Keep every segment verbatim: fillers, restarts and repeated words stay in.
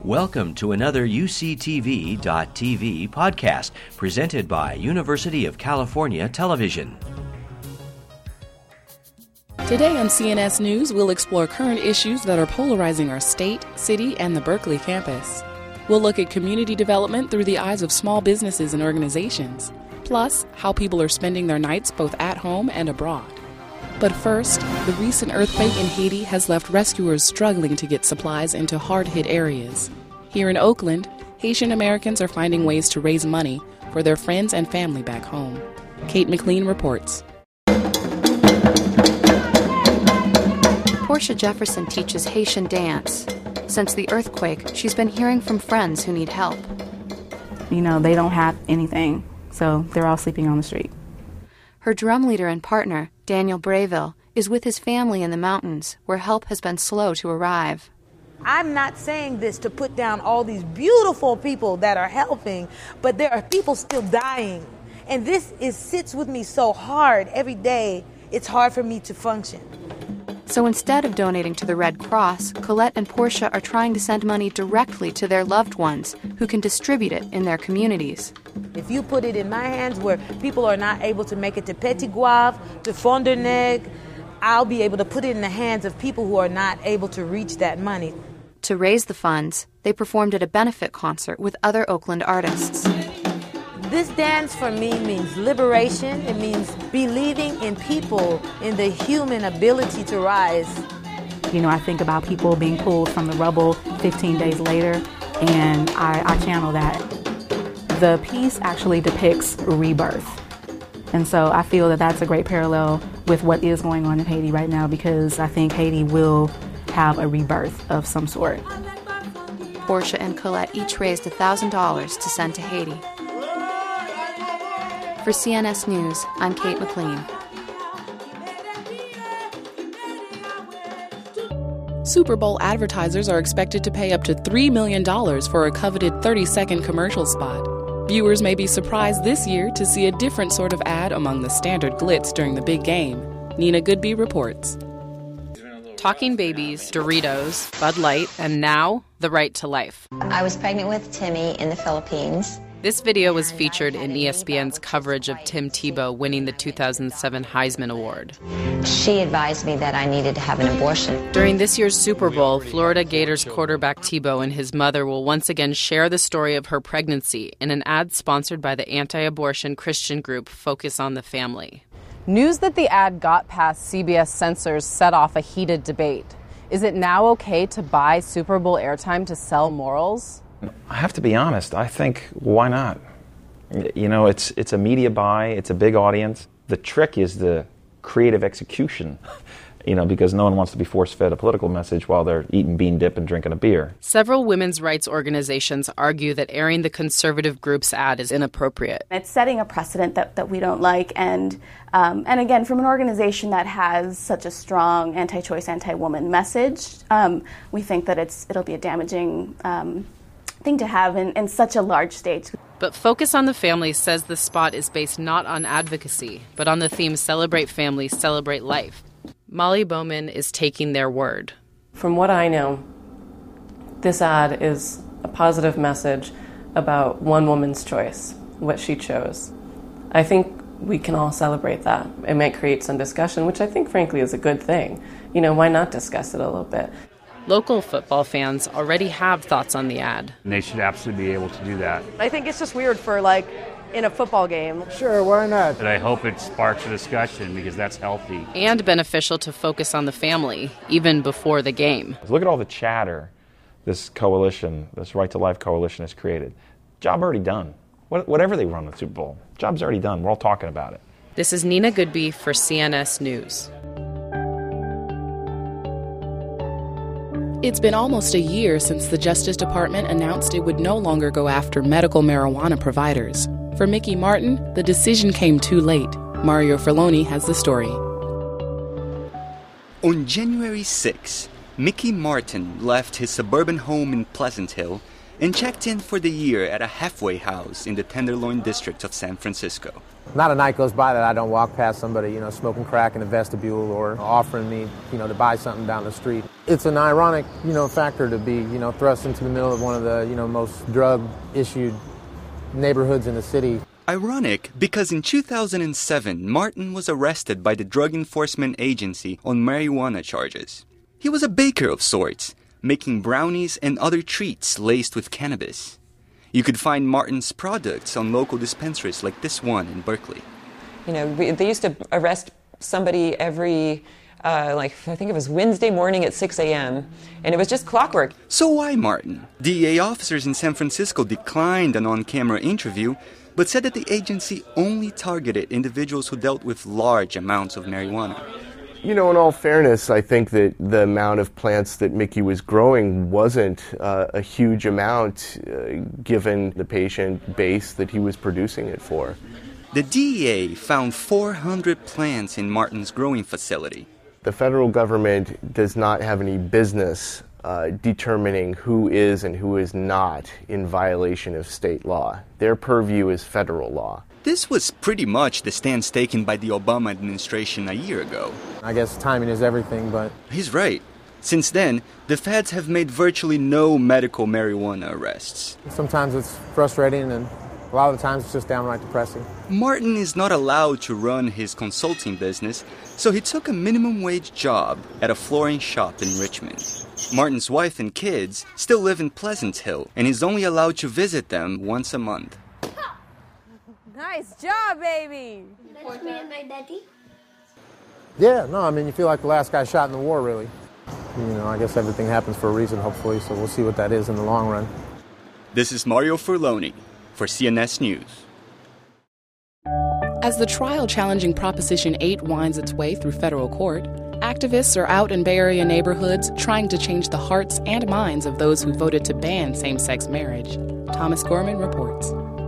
Welcome to another U C T V dot T V podcast presented by University of California Television. Today on C N S News, we'll explore current issues that are polarizing our state, city, and the Berkeley campus. We'll look at community development through the eyes of small businesses and organizations, plus how people are spending their nights both at home and abroad. But first, the recent earthquake in Haiti has left rescuers struggling to get supplies into hard-hit areas. Here in Oakland, Haitian Americans are finding ways to raise money for their friends and family back home. Kate McLean reports. Portia Jefferson teaches Haitian dance. Since the earthquake, she's been hearing from friends who need help. You know, they don't have anything, so they're all sleeping on the street. Her drum leader and partner, Daniel Brayville, is with his family in the mountains, where help has been slow to arrive. I'm not saying this to put down all these beautiful people that are helping, but there are people still dying. And this is sits with me so hard every day, it's hard for me to function. So instead of donating to the Red Cross, Colette and Portia are trying to send money directly to their loved ones who can distribute it in their communities. If you put it in my hands where people are not able to make it to Petit Goave, to Fond du Nez, I'll be able to put it in the hands of people who are not able to reach that money. To raise the funds, they performed at a benefit concert with other Oakland artists. This dance for me means liberation. It means believing in people, in the human ability to rise. You know, I think about people being pulled from the rubble fifteen days later, and I, I channel that. The piece actually depicts rebirth. And so I feel that that's a great parallel with what is going on in Haiti right now, because I think Haiti will have a rebirth of some sort. Portia and Colette each raised one thousand dollars to send to Haiti. For C N S News, I'm Kate McLean. Super Bowl advertisers are expected to pay up to three million dollars for a coveted thirty-second commercial spot. Viewers may be surprised this year to see a different sort of ad among the standard glitz during the big game. Nina Goodby reports. Talking babies, Doritos, Bud Light, and now, the right to life. I was pregnant with Timmy in the Philippines. This video was featured in E S P N's coverage of Tim Tebow winning the two thousand seven Heisman Award. She advised me that I needed to have an abortion. During this year's Super Bowl, Florida Gators quarterback Tebow and his mother will once again share the story of her pregnancy in an ad sponsored by the anti-abortion Christian group Focus on the Family. News that the ad got past C B S censors set off a heated debate. Is it now okay to buy Super Bowl airtime to sell morals? I have to be honest, I think, why not? You know, it's it's a media buy, it's a big audience. The trick is the creative execution, you know, because no one wants to be force-fed a political message while they're eating bean dip and drinking a beer. Several women's rights organizations argue that airing the conservative group's ad is inappropriate. It's setting a precedent that, that we don't like, and um, and again, from an organization that has such a strong anti-choice, anti-woman message, um, we think that it's it'll be a damaging um thing to have in, in such a large stage. But Focus on the Family says the spot is based not on advocacy, but on the theme Celebrate Family, Celebrate Life. Molly Bowman is taking their word. From what I know, this ad is a positive message about one woman's choice, what she chose. I think we can all celebrate that. It might create some discussion, which I think, frankly, is a good thing. You know, why not discuss it a little bit? Local football fans already have thoughts on the ad. And they should absolutely be able to do that. I think it's just weird for, like, in a football game. Sure, why not? But I hope it sparks a discussion because that's healthy. And beneficial to focus on the family, even before the game. Look at all the chatter this coalition, this Right to Life coalition has created. Job already done. What, whatever they run the Super Bowl, job's already done. We're all talking about it. This is Nina Goodby for C N S News. It's been almost a year since the Justice Department announced it would no longer go after medical marijuana providers. For Mickey Martin, the decision came too late. Mario Ferloni has the story. On January sixth, Mickey Martin left his suburban home in Pleasant Hill and checked in for the year at a halfway house in the Tenderloin district of San Francisco. Not a night goes by that I don't walk past somebody, you know, smoking crack in the vestibule or offering me, you know, to buy something down the street. It's an ironic, you know, factor to be, you know, thrust into the middle of one of the, you know, most drug-issued neighborhoods in the city. Ironic because in two thousand seven, Martin was arrested by the Drug Enforcement Agency on marijuana charges. He was a baker of sorts, making brownies and other treats laced with cannabis. You could find Martin's products on local dispensaries like this one in Berkeley. You know, we, they used to arrest somebody every, uh, like, I think it was Wednesday morning at six a.m., and it was just clockwork. So why Martin? D E A officers in San Francisco declined an on-camera interview, but said that the agency only targeted individuals who dealt with large amounts of marijuana. You know, in all fairness, I think that the amount of plants that Mickey was growing wasn't uh, a huge amount uh, given the patient base that he was producing it for. The D E A found four hundred plants in Martin's growing facility. The federal government does not have any business uh, determining who is and who is not in violation of state law. Their purview is federal law. This was pretty much the stance taken by the Obama administration a year ago. I guess timing is everything, but... He's right. Since then, the feds have made virtually no medical marijuana arrests. Sometimes it's frustrating, and a lot of the times it's just downright depressing. Martin is not allowed to run his consulting business, so he took a minimum wage job at a flooring shop in Richmond. Martin's wife and kids still live in Pleasant Hill, and he's only allowed to visit them once a month. Nice job, baby! That's me and my daddy. Yeah, no, I mean, you feel like the last guy shot in the war, really. You know, I guess everything happens for a reason, hopefully, so we'll see what that is in the long run. This is Mario Furloni for C N S News. As the trial challenging Proposition eight winds its way through federal court, activists are out in Bay Area neighborhoods trying to change the hearts and minds of those who voted to ban same-sex marriage. Thomas Gorman reports.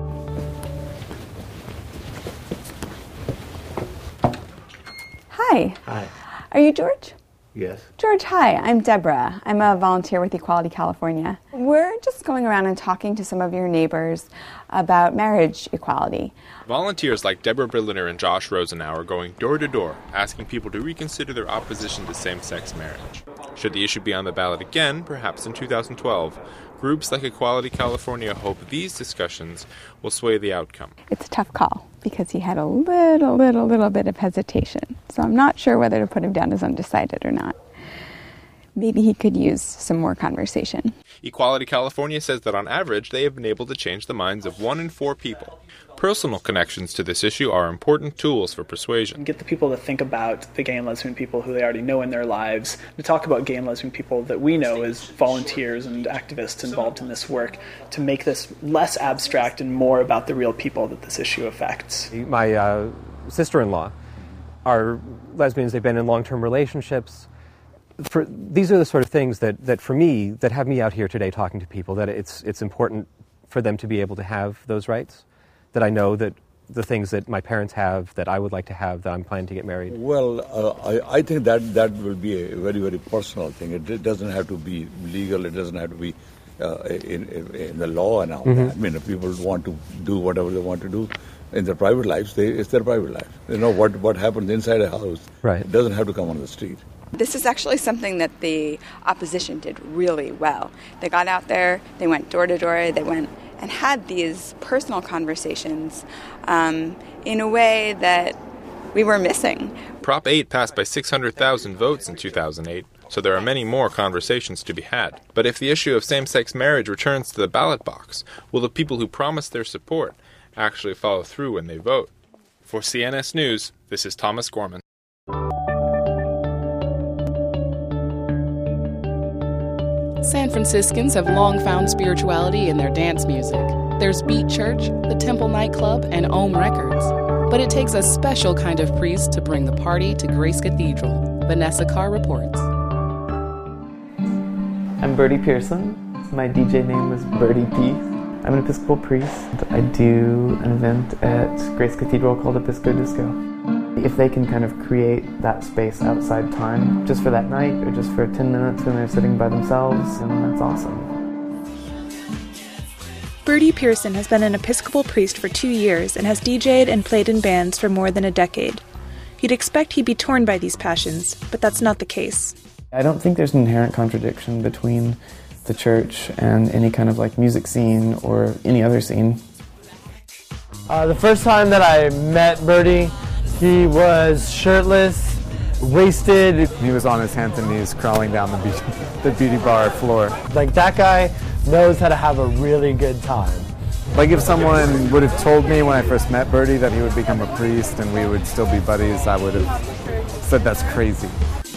Hi. Hi. Are you George? Yes. George, hi. I'm Deborah. I'm a volunteer with Equality California. We're just going around and talking to some of your neighbors about marriage equality. Volunteers like Deborah Berliner and Josh Rosenau are going door to door, asking people to reconsider their opposition to same-sex marriage. Should the issue be on the ballot again, perhaps in two thousand twelve, groups like Equality California hope these discussions will sway the outcome. It's a tough call because he had a little, little, little bit of hesitation. So I'm not sure whether to put him down as undecided or not. Maybe he could use some more conversation. Equality California says that on average, they have been able to change the minds of one in four people. Personal connections to this issue are important tools for persuasion. Get the people to think about the gay and lesbian people who they already know in their lives, to talk about gay and lesbian people that we know as volunteers and activists involved in this work, to make this less abstract and more about the real people that this issue affects. My uh, sister-in-law are lesbians. They've been in long-term relationships. For, these are the sort of things that, that, for me, that have me out here today talking to people, that it's it's important for them to be able to have those rights, that I know that the things that my parents have, that I would like to have, that I'm planning to get married. Well, uh, I, I think that that will be a very, very personal thing. It, it doesn't have to be legal. It doesn't have to be uh, in, in the law and all Mm-hmm. that. I mean, if people want to do whatever they want to do in their private lives, they, it's their private life. You know, what, what happens inside a house, right. It doesn't have to come on the street. This is actually something that the opposition did really well. They got out there, they went door to door, they went and had these personal conversations um, in a way that we were missing. Prop eight passed by six hundred thousand votes in two thousand eight, so there are many more conversations to be had. But if the issue of same-sex marriage returns to the ballot box, will the people who promised their support actually follow through when they vote? For C N S News, this is Thomas Gorman. San Franciscans have long found spirituality in their dance music. There's Beat Church, the Temple Nightclub, and Ohm Records. But it takes a special kind of priest to bring the party to Grace Cathedral. Vanessa Carr reports. I'm Bertie Pearson. My D J name is Bertie P. I'm an Episcopal priest. I do an event at Grace Cathedral called Episco Disco. If they can kind of create that space outside time, just for that night, or just for ten minutes when they're sitting by themselves, and that's awesome. Bertie Pearson has been an Episcopal priest for two years and has D J'd and played in bands for more than a decade. You'd expect he'd be torn by these passions, but that's not the case. I don't think there's an inherent contradiction between the church and any kind of like music scene or any other scene. Uh, the first time that I met Bertie, he was shirtless, wasted. He was on his hands and knees crawling down the beauty, the beauty bar floor. Like, that guy knows how to have a really good time. Like, if someone would have told me when I first met Bertie that he would become a priest and we would still be buddies, I would have said that's crazy.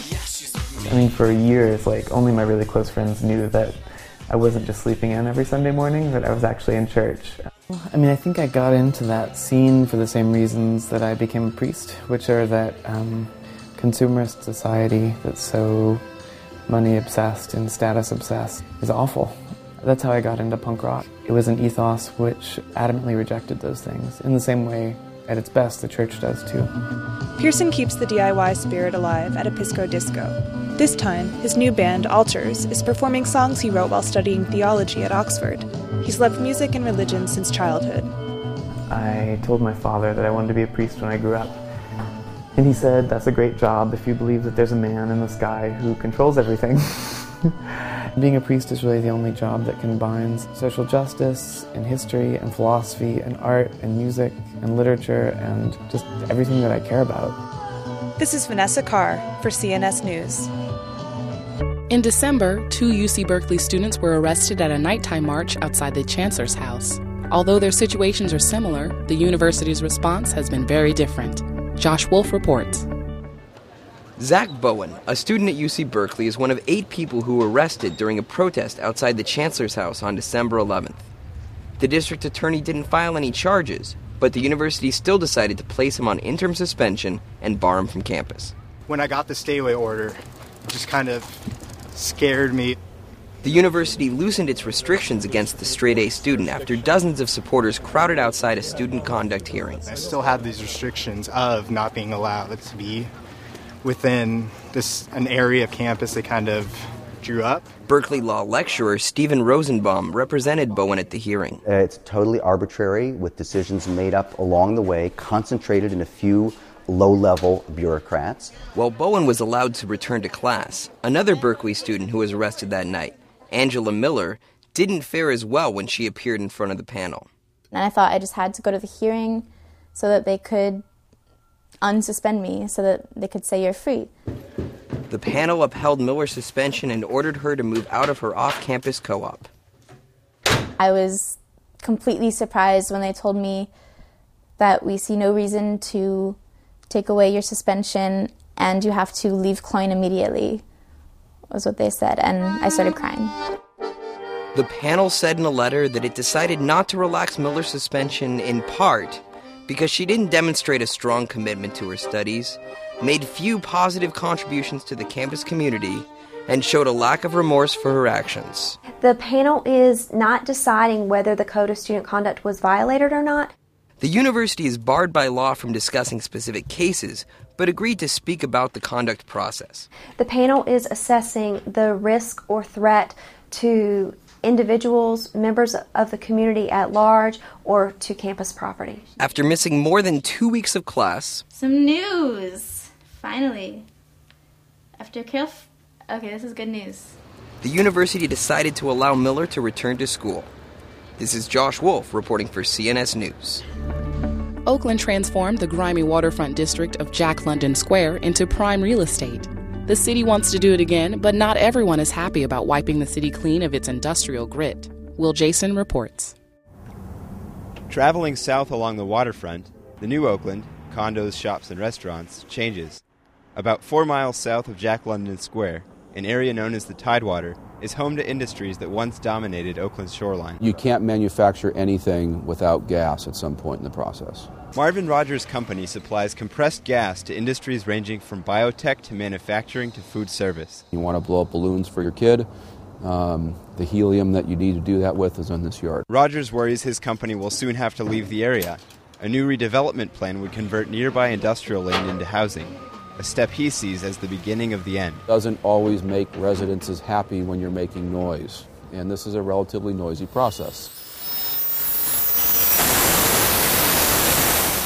I mean, for years, like, only my really close friends knew that I wasn't just sleeping in every Sunday morning, that I was actually in church. I mean, I think I got into that scene for the same reasons that I became a priest, which are that um, consumerist society that's so money-obsessed and status-obsessed is awful. That's how I got into punk rock. It was an ethos which adamantly rejected those things, in the same way, at its best, the church does too. Pearson keeps the D I Y spirit alive at Episco Disco. This time, his new band, Altars, is performing songs he wrote while studying theology at Oxford. He's loved music and religion since childhood. I told my father that I wanted to be a priest when I grew up. And he said, that's a great job if you believe that there's a man in the sky who controls everything. Being a priest is really the only job that combines social justice and history and philosophy and art and music and literature and just everything that I care about. This is Vanessa Carr for C N S News. In December, two U C Berkeley students were arrested at a nighttime march outside the Chancellor's house. Although their situations are similar, the university's response has been very different. Josh Wolf reports. Zach Bowen, a student at U C Berkeley, is one of eight people who were arrested during a protest outside the Chancellor's house on December eleventh. The district attorney didn't file any charges, but the university still decided to place him on interim suspension and bar him from campus. When I got the stay-away order, it just kind of scared me. The university loosened its restrictions against the straight-A student after dozens of supporters crowded outside a student conduct hearing. I still have these restrictions of not being allowed to be within this an area of campus they kind of drew up. Berkeley law lecturer Stephen Rosenbaum represented Bowen at the hearing. Uh, it's totally arbitrary, with decisions made up along the way, concentrated in a few low-level bureaucrats. While Bowen was allowed to return to class, another Berkeley student who was arrested that night, Angela Miller, didn't fare as well when she appeared in front of the panel. And I thought I just had to go to the hearing so that they could unsuspend me, so that they could say you're free. The panel upheld Miller's suspension and ordered her to move out of her off-campus co-op. I was completely surprised when they told me that we see no reason to take away your suspension and you have to leave Cloyne immediately, was what they said, and I started crying. The panel said in a letter that it decided not to relax Miller's suspension in part because she didn't demonstrate a strong commitment to her studies, made few positive contributions to the campus community, and showed a lack of remorse for her actions. The panel is not deciding whether the Code of Student Conduct was violated or not. The university is barred by law from discussing specific cases, but agreed to speak about the conduct process. The panel is assessing the risk or threat to individuals, members of the community at large, or to campus property. After missing more than two weeks of class... Some news! Finally. After Carol... F- okay, this is good news. The university decided to allow Miller to return to school. This is Josh Wolf reporting for C N S News. Oakland transformed the grimy waterfront district of Jack London Square into prime real estate. The city wants to do it again, but not everyone is happy about wiping the city clean of its industrial grit. Will Jason reports. Traveling south along the waterfront, the new Oakland, condos, shops, and restaurants, changes. About four miles south of Jack London Square, an area known as the Tidewater, is home to industries that once dominated Oakland's shoreline. You can't manufacture anything without gas at some point in the process. Marvin Rogers' company supplies compressed gas to industries ranging from biotech to manufacturing to food service. You want to blow up balloons for your kid, um, the helium that you need to do that with is in this yard. Rogers worries his company will soon have to leave the area. A new redevelopment plan would convert nearby industrial land into housing, a step he sees as the beginning of the end. It doesn't always make residences happy when you're making noise, and this is a relatively noisy process.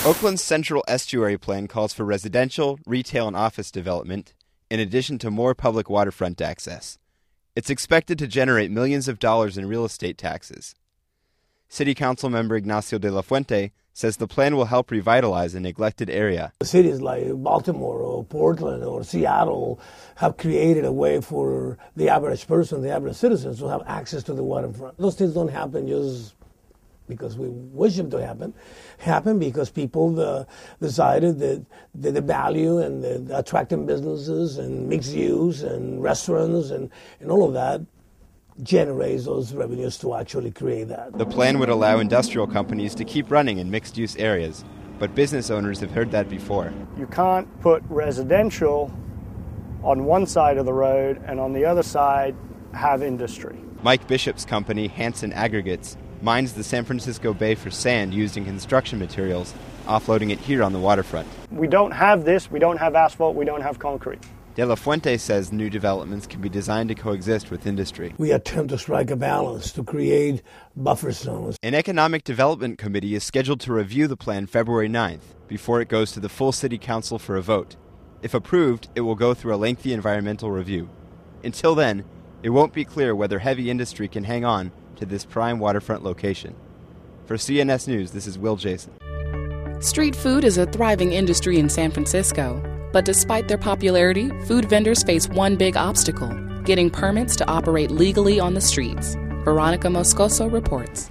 Oakland's Central Estuary Plan calls for residential, retail, and office development, in addition to more public waterfront access. It's expected to generate millions of dollars in real estate taxes. City Council member Ignacio de la Fuente says the plan will help revitalize a neglected area. Cities like Baltimore or Portland or Seattle have created a way for the average person, the average citizens, to have access to the waterfront. Those things don't happen just because we wish them to happen, happen because people uh, decided that, that the value and the attracting businesses and mixed use and restaurants and, and all of that generates those revenues to actually create that. The plan would allow industrial companies to keep running in mixed-use areas, but business owners have heard that before. You can't put residential on one side of the road and on the other side have industry. Mike Bishop's company, Hanson Aggregates, mines the San Francisco Bay for sand used in construction materials, offloading it here on the waterfront. We don't have this, we don't have asphalt, we don't have concrete. De La Fuente says new developments can be designed to coexist with industry. We attempt to strike a balance to create buffer zones. An economic development committee is scheduled to review the plan February ninth before it goes to the full city council for a vote. If approved, it will go through a lengthy environmental review. Until then, it won't be clear whether heavy industry can hang on to this prime waterfront location. For C N S News, this is Will Jason. Street food is a thriving industry in San Francisco. But despite their popularity, food vendors face one big obstacle: getting permits to operate legally on the streets. Veronica Moscoso reports.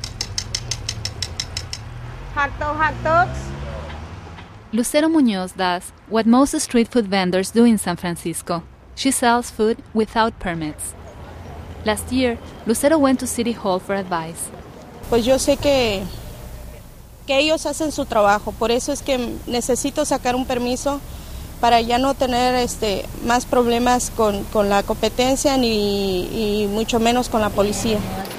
Hot dog, hot dogs. Lucero Muñoz does what most street food vendors do in San Francisco. She sells food without permits. Last year, Lucero went to City Hall for advice. Pues yo sé que, que ellos hacen su trabajo, por eso es que necesito sacar un permiso para ya no tener este, más problemas con, con la competencia ni y mucho menos con la policía.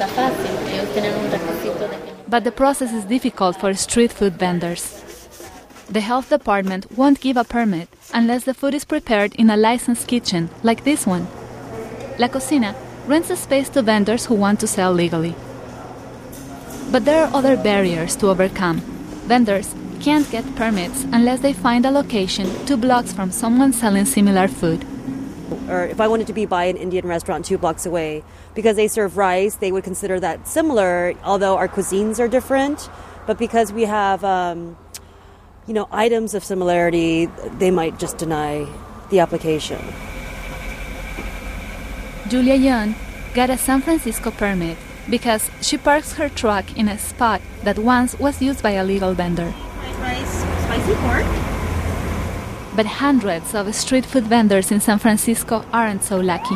But the process is difficult for street food vendors. The health department won't give a permit unless the food is prepared in a licensed kitchen like this one. La Cocina rents a space to vendors who want to sell legally. But there are other barriers to overcome. Vendors can't get permits unless they find a location two blocks from someone selling similar food. Or if I wanted to be by an Indian restaurant two blocks away, because they serve rice, they would consider that similar, although our cuisines are different. But because we have, um, you know, items of similarity, they might just deny the application. Julia Young got a San Francisco permit because she parks her truck in a spot that once was used by a legal vendor. Rice, spicy pork. But hundreds of street food vendors in San Francisco aren't so lucky.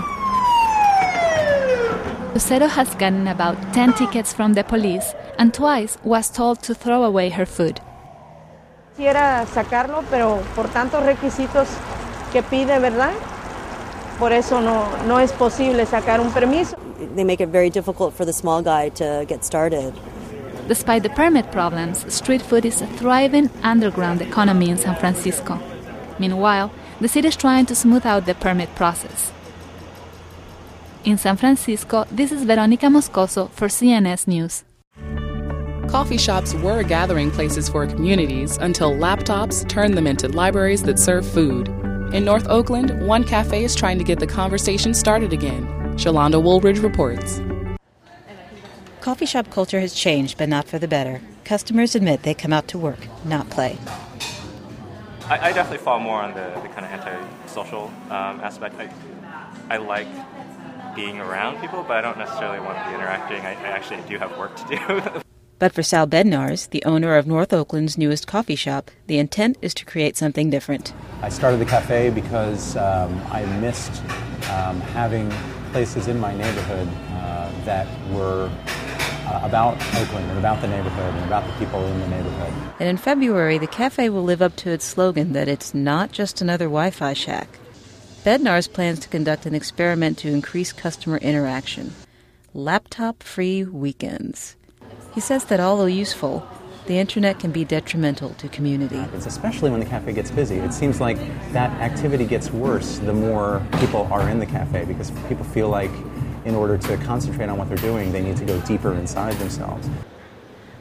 Lucero has gotten about ten tickets from the police and twice was told to throw away her food. Quisiera sacarlo, pero por tantos requisitos que pide, ¿verdad? Por eso no, no es posible sacar un permiso. They make it very difficult for the small guy to get started. Despite the permit problems, street food is a thriving underground economy in San Francisco. Meanwhile, the city is trying to smooth out the permit process. In San Francisco, this is Veronica Moscoso for C N S News. Coffee shops were gathering places for communities until laptops turned them into libraries that serve food. In North Oakland, one cafe is trying to get the conversation started again. Shalonda Woolridge reports. Coffee shop culture has changed, but not for the better. Customers admit they come out to work, not play. I, I definitely fall more on the, the kind of anti-social um, aspect. I, I like being around people, but I don't necessarily want to be interacting. I, I actually do have work to do. But for Sal Bednars, the owner of North Oakland's newest coffee shop, the intent is to create something different. I started the cafe because um, I missed um, having places in my neighborhood uh, that were uh, about Oakland and about the neighborhood and about the people in the neighborhood. And in February, the cafe will live up to its slogan that it's not just another Wi-Fi shack. Bednars plans to conduct an experiment to increase customer interaction. Laptop-free weekends. He says that although useful, the internet can be detrimental to community. It's especially when the cafe gets busy. It seems like that activity gets worse the more people are in the cafe because people feel like in order to concentrate on what they're doing, they need to go deeper inside themselves.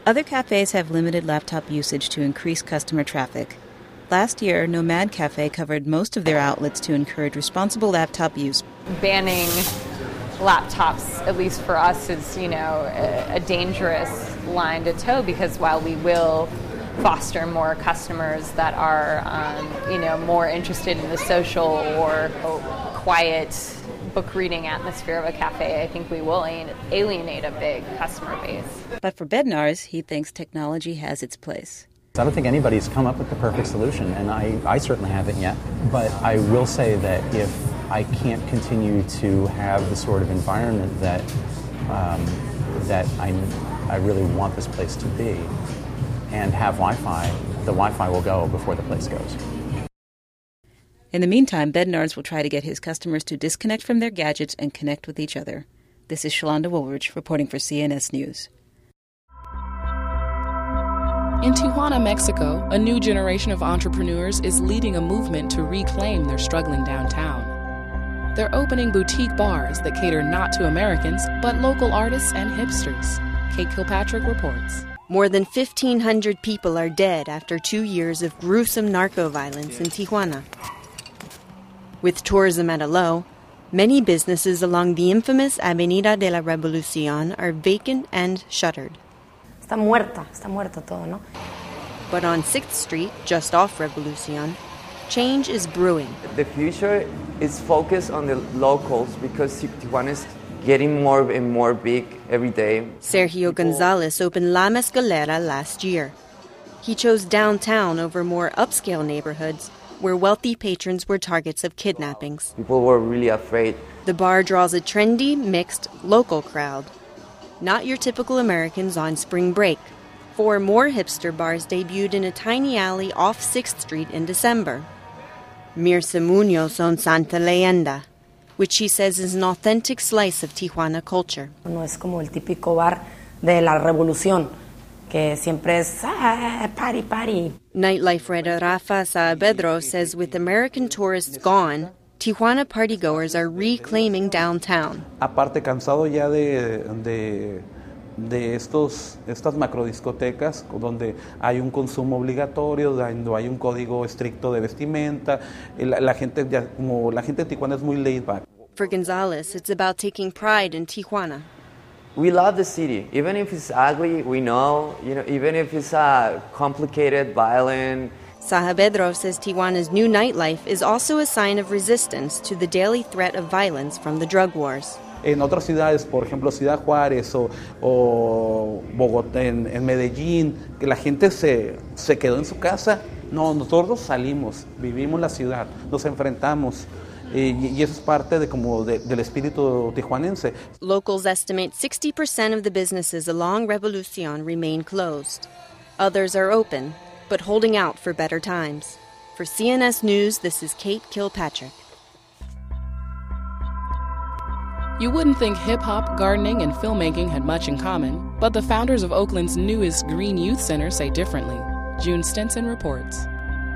Other cafes have limited laptop usage to increase customer traffic. Last year, Nomad Cafe covered most of their outlets to encourage responsible laptop use. Banning laptops, at least for us, is, you know, a, a dangerous line to toe, because while we will foster more customers that are, um, you know, more interested in the social or quiet book reading atmosphere of a cafe, I think we will alienate a big customer base. But for Bednarz, he thinks technology has its place. I don't think anybody's come up with the perfect solution, and I, I certainly haven't yet. But I will say that if I can't continue to have the sort of environment that um, that I, I really want this place to be, and have Wi-Fi, the Wi-Fi will go before the place goes. In the meantime, Bednarz will try to get his customers to disconnect from their gadgets and connect with each other. This is Shalonda Woolridge reporting for C N S News. In Tijuana, Mexico, a new generation of entrepreneurs is leading a movement to reclaim their struggling downtown. They're opening boutique bars that cater not to Americans, but local artists and hipsters. Kate Kilpatrick reports. More than fifteen hundred people are dead after two years of gruesome narco violence in Tijuana. With tourism at a low, many businesses along the infamous Avenida de la Revolucion are vacant and shuttered. Está muerta, está muerto todo, ¿no? But on sixth street, just off Revolucion, change is brewing. The future is focused on the locals because Tijuana is getting more and more big every day. Sergio Gonzalez opened La Mescalera last year. He chose downtown over more upscale neighborhoods where wealthy patrons were targets of kidnappings. People were really afraid. The bar draws a trendy, mixed, local crowd. Not your typical Americans on spring break. Four more hipster bars debuted in a tiny alley off sixth street in December. Mirza Munoz on Santa Leyenda, which she says is an authentic slice of Tijuana culture. No es como el típico bar de la Revolución, que siempre es ah, party, party. Nightlife writer Rafa Saavedra says with American tourists gone, Tijuana partygoers are reclaiming downtown. Aparte, cansado ya de, de, de estos, estas macrodiscotecas donde hay un consumo obligatorio, donde hay un código estricto de vestimenta. La, la, gente, ya, como la gente de Tijuana es muy laid back. For Gonzalez, it's about taking pride in Tijuana. We love the city. Even if it's ugly, we know, you know, even if it's uh, complicated, violent. Saavedra says Tijuana's new nightlife is also a sign of resistance to the daily threat of violence from the drug wars. En otras ciudades, por ejemplo, Ciudad Juárez o, o Bogotá, en, en Medellín, que la gente se, se quedó en su casa. No, nosotros salimos, vivimos la ciudad, nos enfrentamos. Y, y eso es parte de, como de, del espíritu tijuanense. Locals estimate sixty percent of the businesses along Revolucion remain closed. Others are open, but holding out for better times. For C N S News, this is Kate Kilpatrick. You wouldn't think hip-hop, gardening, and filmmaking had much in common, but the founders of Oakland's newest Green Youth Center say differently. June Stinson reports.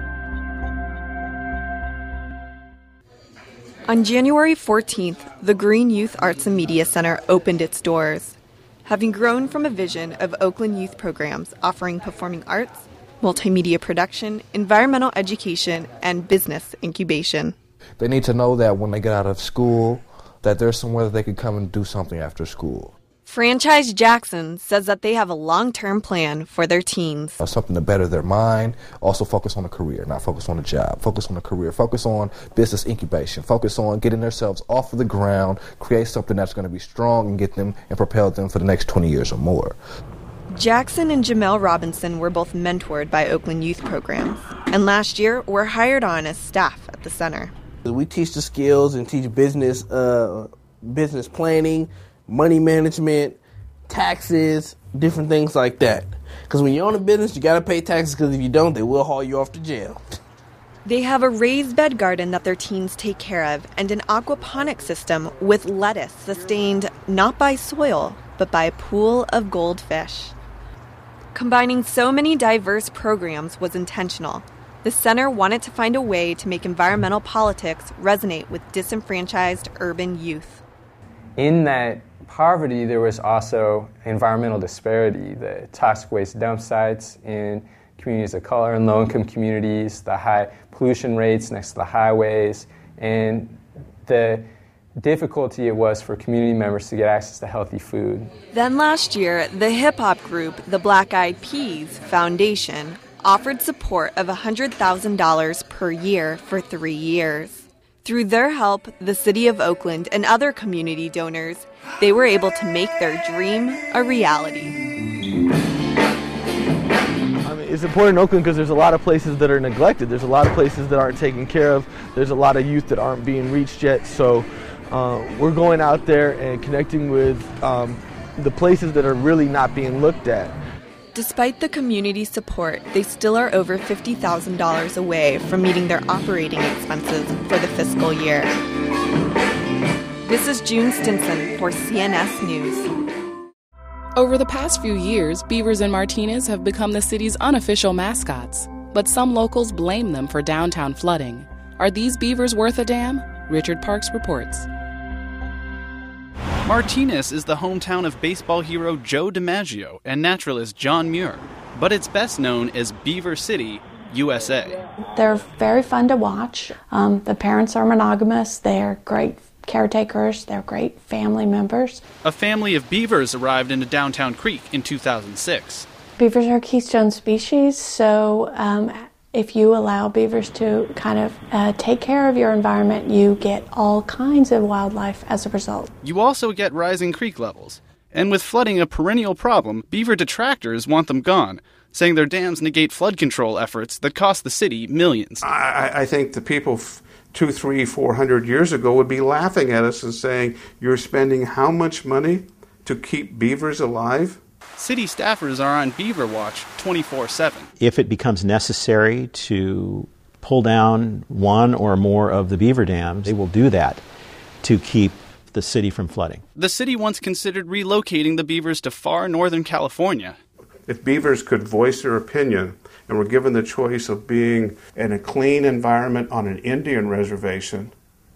On January fourteenth, the Green Youth Arts and Media Center opened its doors. Having grown from a vision of Oakland youth programs offering performing arts, multimedia production, environmental education, and business incubation. They need to know that when they get out of school, that there's somewhere that they can come and do something after school. Franchise Jackson says that they have a long-term plan for their teens. Something to better their mind, also focus on a career, not focus on a job, focus on a career, focus on business incubation, focus on getting themselves off of the ground, create something that's going to be strong and get them and propel them for the next twenty years or more. Jackson and Jamel Robinson were both mentored by Oakland Youth Programs, and last year were hired on as staff at the center. We teach the skills and teach business, uh, business planning, money management, taxes, different things like that. Because when you own a business, you got to pay taxes, because if you don't, they will haul you off to jail. They have a raised bed garden that their teens take care of and an aquaponic system with lettuce sustained not by soil, but by a pool of goldfish. Combining so many diverse programs was intentional. The center wanted to find a way to make environmental politics resonate with disenfranchised urban youth. In that poverty, there was also environmental disparity, the toxic waste dump sites in communities of color and low-income communities, the high pollution rates next to the highways, and the difficulty it was for community members to get access to healthy food. Then last year, the hip-hop group, the Black Eyed Peas Foundation, offered support of one hundred thousand dollars per year for three years. Through their help, the City of Oakland and other community donors, they were able to make their dream a reality. I mean, it's important in Oakland because there's a lot of places that are neglected. There's a lot of places that aren't taken care of. There's a lot of youth that aren't being reached yet. So uh, we're going out there and connecting with um, the places that are really not being looked at. Despite the community support, they still are over fifty thousand dollars away from meeting their operating expenses for the fiscal year. This is June Stinson for C N S News. Over the past few years, beavers in Martinez have become the city's unofficial mascots, but some locals blame them for downtown flooding. Are these beavers worth a damn? Richard Parks reports. Martinez is the hometown of baseball hero Joe DiMaggio and naturalist John Muir, but it's best known as Beaver City, U S A. They're very fun to watch. Um, the parents are monogamous. They're great caretakers. They're great family members. A family of beavers arrived into Downtown Creek in two thousand six. Beavers are a keystone species, so um, if you allow beavers to kind of uh, take care of your environment, you get all kinds of wildlife as a result. You also get rising creek levels. And with flooding a perennial problem, beaver detractors want them gone, saying their dams negate flood control efforts that cost the city millions. I, I think the people f- two, three, four hundred years ago would be laughing at us and saying, you're spending how much money to keep beavers alive? City staffers are on beaver watch twenty-four seven. If it becomes necessary to pull down one or more of the beaver dams, they will do that to keep the city from flooding. The city once considered relocating the beavers to far northern California. If beavers could voice their opinion and were given the choice of being in a clean environment on an Indian reservation,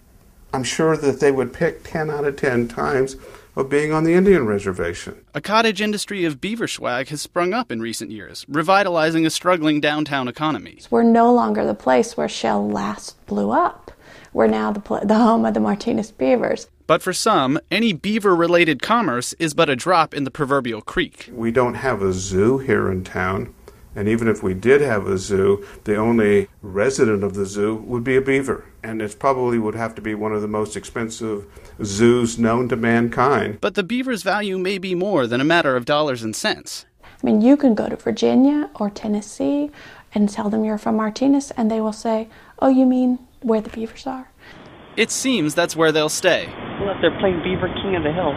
I'm sure that they would pick ten out of ten times of being on the Indian reservation. A cottage industry of beaver swag has sprung up in recent years, revitalizing a struggling downtown economy. We're no longer the place where Shell last blew up. We're now the, pl- the home of the Martinez Beavers. But for some, any beaver-related commerce is but a drop in the proverbial creek. We don't have a zoo here in town, and even if we did have a zoo, the only resident of the zoo would be a beaver. And it probably would have to be one of the most expensive zoos known to mankind. But the beaver's value may be more than a matter of dollars and cents. I mean, you can go to Virginia or Tennessee and tell them you're from Martinez, and they will say, oh, you mean where the beavers are? It seems that's where they'll stay. Well, if they're playing Beaver King of the Hill.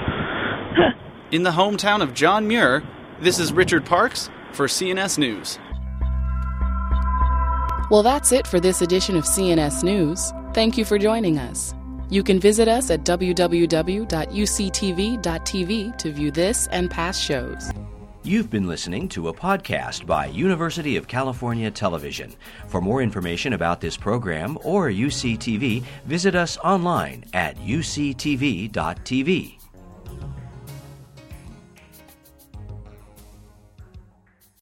In the hometown of John Muir, this is Richard Parks for C N S News. Well, that's it for this edition of C N S News. Thank you for joining us. You can visit us at w w w dot u c t v dot t v to view this and past shows. You've been listening to a podcast by University of California Television. For more information about this program or U C T V, visit us online at u c t v dot t v.